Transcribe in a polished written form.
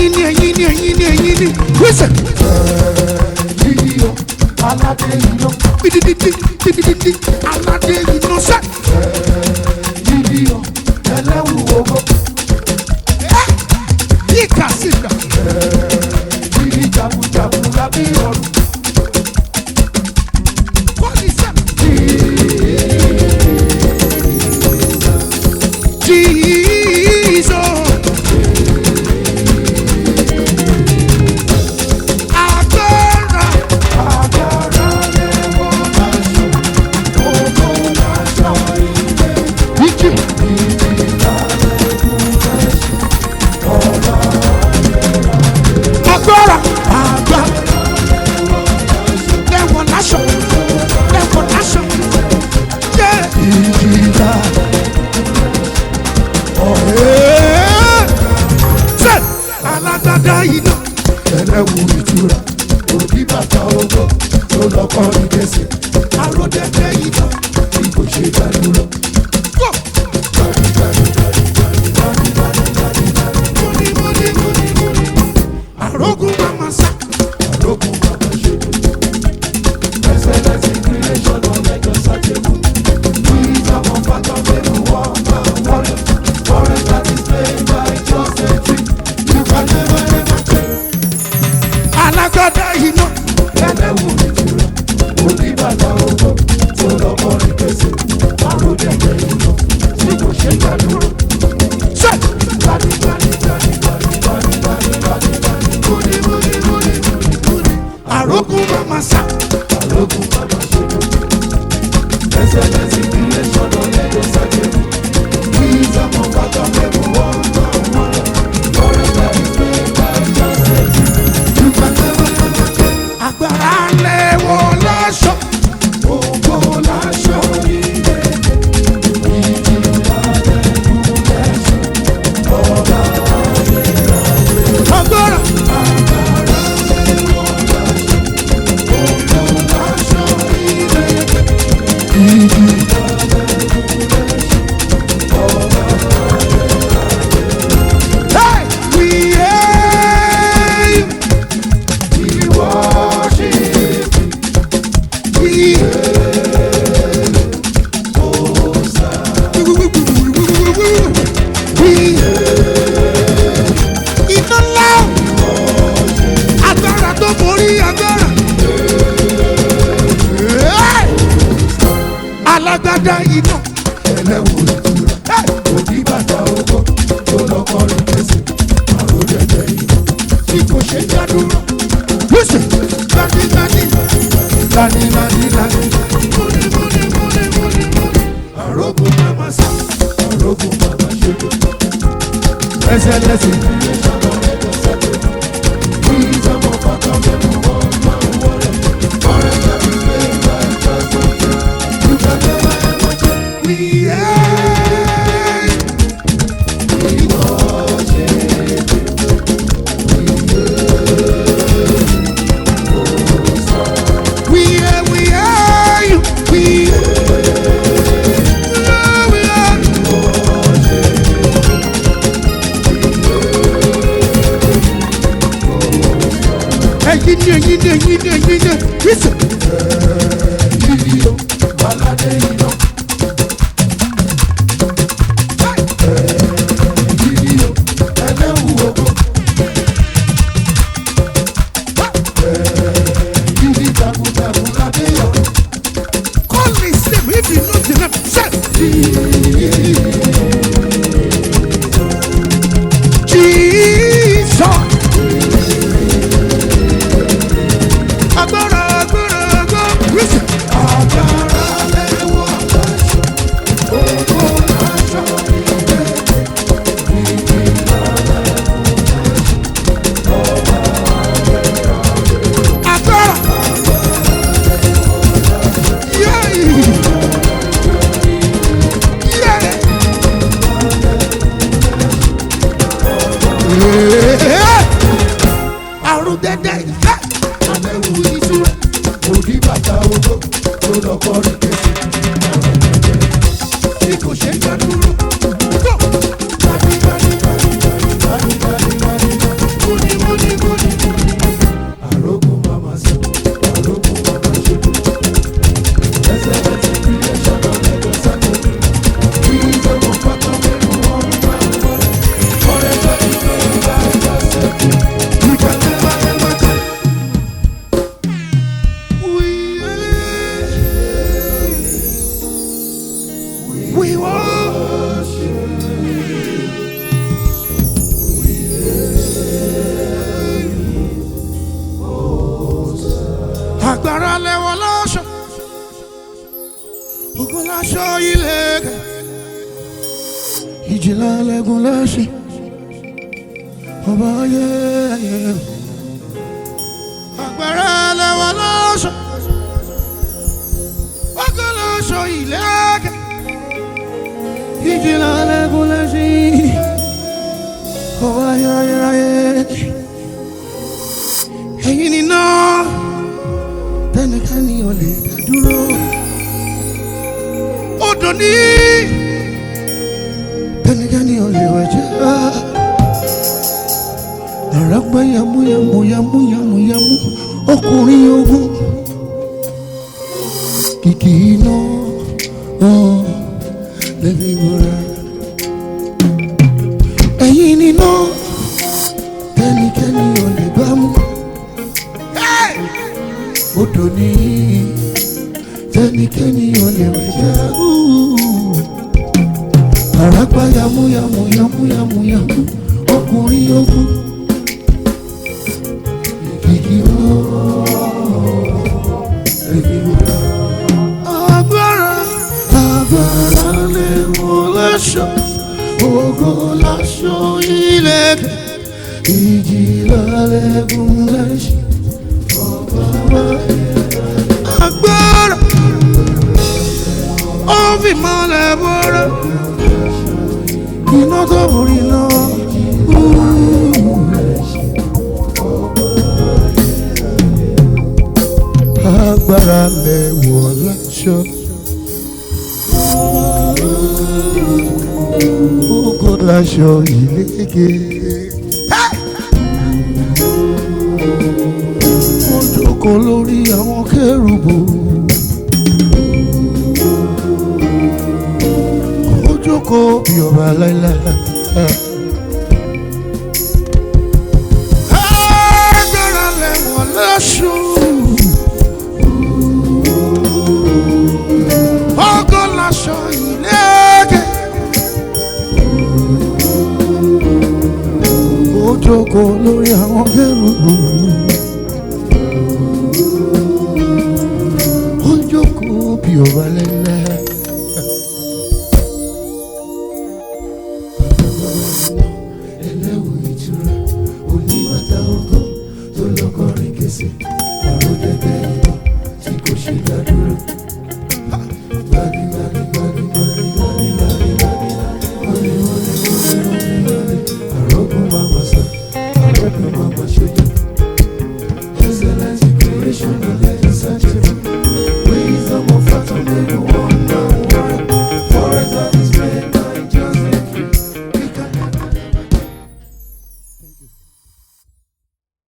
ẹ̀yin ni wíṣẹ̀. Yíyọ aládé iná. Dídídídí aládé iná sẹ́. Yíyọ ẹlẹ́wù owó. Yíkà síkà. Yíyí jagunjagun lábí ọ̀run. Kọ́lí sẹ́. Jesus. Agbára. Agbára lẹ́wọ̀n láṣọ. Owó láṣọ ilé. Wíkì. Agbára. Lẹ́wọ̀n láṣọ. Lẹ́wọ̀n láṣọ. Ìjìlá Ṣé alágbádá iná. ẹlẹ́wù ìtura. Òbí bàtà ọgọ́ tó lọ́kọ́ ní kẹsẹ̀. Aródẹ́dẹ́ iná. Bí kò ṣe dádúró. Go. Arógun mama sá. Àrógùn bàbá ṣe. Excellence in creation of ẹjọ́ sàjẹ̀kù. Wisdom of factor favour war and warrior. Forest that is played by just a trick. You can never ever change. Alágbádá iná. Ẹlẹ́wù ìtura. Òbí bàtà ọgọ́ tó lọ́kọ́ ní kẹsẹ̀. Àròdẹ̀dẹ̀ iná. Bí kò ṣe dádúró. Ṣé arógun mama sá. Àrógùn bàbá ṣe. Excellence in creation of ẹjọ́ sàjẹ̀kù. Wisdom of factor favour war and warrior. Forest that is played by just a trick. You can never ever change. Agbára lẹ́wọ̀n láṣọ. Ògo láṣọ ilé. Agbára. Hey, we aim. We worship We iná ńlá agbára tó borí agbára. Hey! Alágbádá iná. ẹlẹ́wù ìtura. Òbí bàtà ọgọ́ tó lọ́kọ́ ní kẹsẹ̀. Àròdẹ̀dẹ̀ iná. Tí kò ṣe dádúró. Wíṣẹ̀. Gbadígbadí. Lani. Àrógùn màmá sá. Àrógùn bàbá ṣe. Excellence in creation of ẹjọ́ sàjẹ̀kù. Wisdom of factor favour war and warrior. Forest that is played by just a trick. You can never ever change. We aim. We worship We are. We ẹ̀yin ni wíṣẹ̀. Yíyọ aládé iná. Yíyọ ẹlẹ́wù owó. Yíyí jagunjagun lábí ọ̀run. Call his name if you know the name. Say Jesus. Agbára. Wíṣẹ̀. Agbára lẹ́wọ̀n láṣọ. Ògo láṣọ ilé. Agbára. Yeah. Àrùn dẹ́dẹ́ ìfẹ́. Ẹlẹ́wù ìtura. Òbí bàtà ọgọ́ tó lọ́kọ́ ní kẹsẹ̀. Tí kò ṣe dádúró. Go. ìjìlá lẹ́gùn lẹ́sìn ọba ayé agbára lẹ́wà lọ́sọ̀ ọkọ̀ lọ́sọ̀ ìlẹ́kẹ̀ ìjìlá lẹ́gùn lẹ́sìn ọba ayé ẹ̀yin ni náà tẹnikẹ́ni ò lè dá dúró odò ní tẹnikẹ́ni ò lè wẹ̀jẹ̀ àràgbá yàmúyàmú ọkùnrin ogun kìkì iná lẹ́bí wúrà ẹ̀yin ni náà tẹnikẹ́ni ò lè bá mú odò ní tẹnikẹ́ni ò lè wẹ̀jẹ̀ àràgbá yàmúyàmú ọkùnrin ogun kìkì iná lẹ́bí wúrà agbára lè wọ láṣọ ògo láṣọ ìlẹ̀kẹ̀ ìjìlá lẹ́gùn lẹ́sìn agbára ó fi mọ́lẹ̀ bọ́rọ̀ iná tó borí náà agbára lẹ́wọ̀ láṣọ ògo láṣọ ìlẹ̀kẹ̀. Jókòó lórí àwọn kérúbù ó jókòó bí ọba láíláí agbára lẹ́wọ̀n lẹ́ṣù ògo láṣọ ìlẹ̀kẹ̀ ó jókòó lórí àwọn kérúbù. Jókòó bí ọba lẹ́lẹ́.